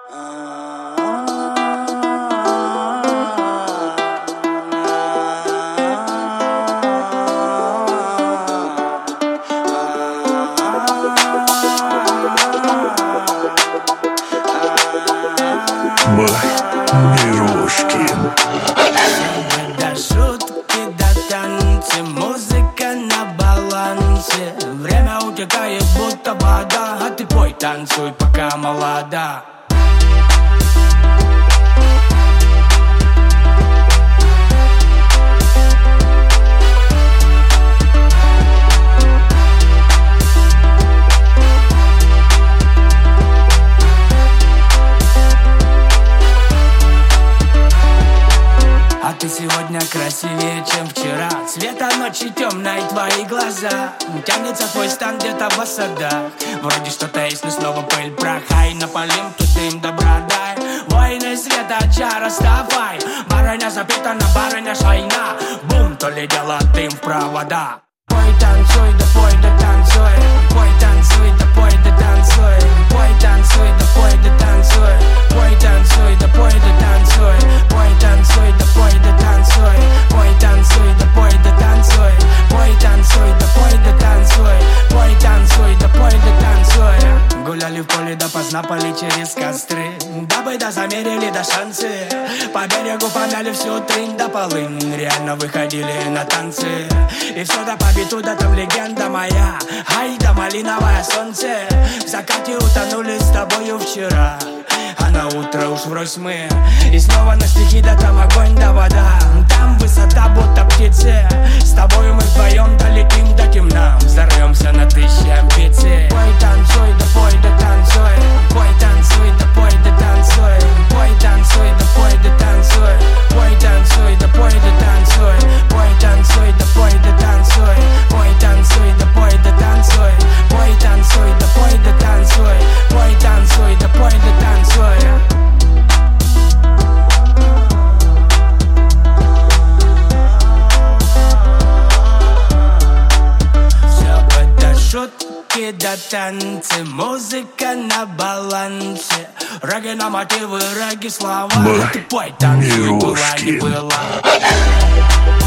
Мирошкин. До шутки, до танцы, музыка на балансе. Время утекает, будто вода, а ты пой, танцуй, пока молода. Ты сегодня красивее, чем вчера. Цвета ночи темной твои глаза. Тянется твой стан где-то в осадах. Вроде что-то есть, но снова пыль, прах. Ай, напалим, тут дым, добра дай. Воины света, чара, вставай. Барыня запитана, барыня шайна. Бум, то ли дело дым в провода. Пой, танцуй, да пой, да танцуй. Пой, танцуй, да пой, да танцуй. Пой, танцуй, да пой, да танцуй. Пой, танцуй, да пой, да танцуй. Пой, танцуй, да пой, да танцуй. Пой, танцуй, да пой, да танцуй. Пой, танцуй, да пой, да танцуй. Пой, танцуй, да пой, да танцуй. Гуляли в поле допоздна, поли через костры. Дабы замерили до шансы. По берегу помяли всю трынь до полын. Реально выходили на танцы. И все до побиту, да там легенда моя. Ай, да малиновое солнце. В закате утонули с тобою вчера. А на утро уж врозь мы. И снова на стихи, да там огонь, да вода. Там высота, будто птицы. С тобою мы вдвоем долетим до темна. Взорвемся на тысячи амбиций. Пой, танцуй, да пой, да танцуй. Пой, танцуй, да пой, да танцуй. Пой, танцуй, да пой, да танцуй. Пой, танцуй, да пой, да танцуй. Пой, танцуй, да пой, да танцуй. Пой, танцуй, да пой, да танцуй. Пой, танцуй, да пой, да танцуй. Пой, танцуй, да пой, да танцуй. Шутки да танцы, музыка на балансе. Регги на мотивы, регги слова. Ты пой, танцуй, была не была.